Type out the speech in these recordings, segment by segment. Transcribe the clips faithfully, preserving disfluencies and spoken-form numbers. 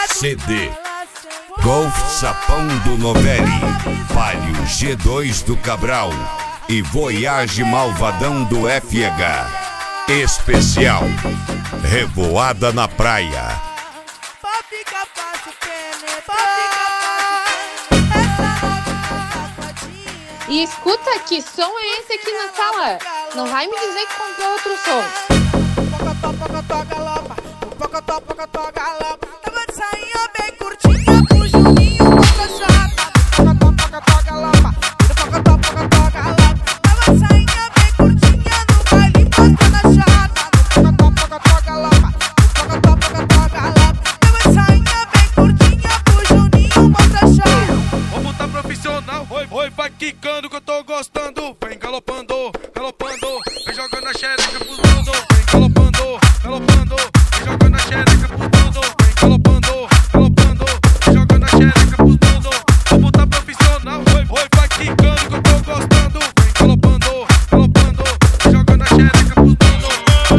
C D Golf Sapão do Novelli, Palio G dois do Cabral e Voyage Malvadão do F H. Especial Revoada na Praia. E escuta, que som é esse aqui na sala? Não vai me dizer que comprou outro som. Pocotó, pocotó, galopa, pocotó, pocotó, galopa. Tava de sainha bem curtinha pro Juninho contra chata. Pocotó, pocotó, galopa, pocotó, pocotó, galopa. Tava de sainha bem curtinha no baile postando a chata. Pocotó, pocotó, galopa, pocotó, pocotó, galopa. Tava de sainha bem curtinha pro Juninho contra chata. Vamos tá profissional, oi, oi, vai quicando que eu tô gostando. Vem galopando, galopando, vem jogando a xereca pros mano. Vem galopando, galopando, vem jogando a xereca pros mano. Vem galopando, galopando, vem jogando a xereca pros mano. Vamos tá profissional, oi, oi, vai quicando que eu tô gostando. Vem galopando, galopando, vem jogando a xereca pros mano.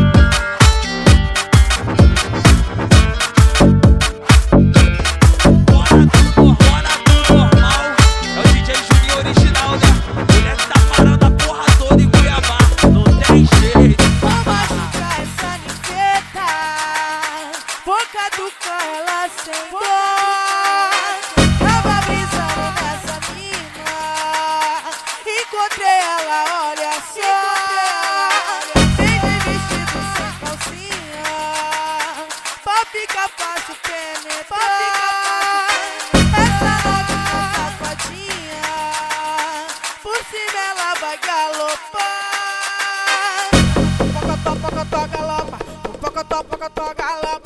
Bora tudo, bora tudo normal. É o D J Juninho original, né? Moleque tá parando a porra toda em Cuiabá. Não tem jeito. Vou machucar essa ninfeta, boca do carro ela sentou. Tava brisando nessa mina, encontrei ela, olha só. Vem de vestido sem calcinha, pra ficar fácil penetrar. Essa novinha safadinha, por cima ela vai galopar. Pocotó, pocotó, galopa, pocotó, pocotó, galopa.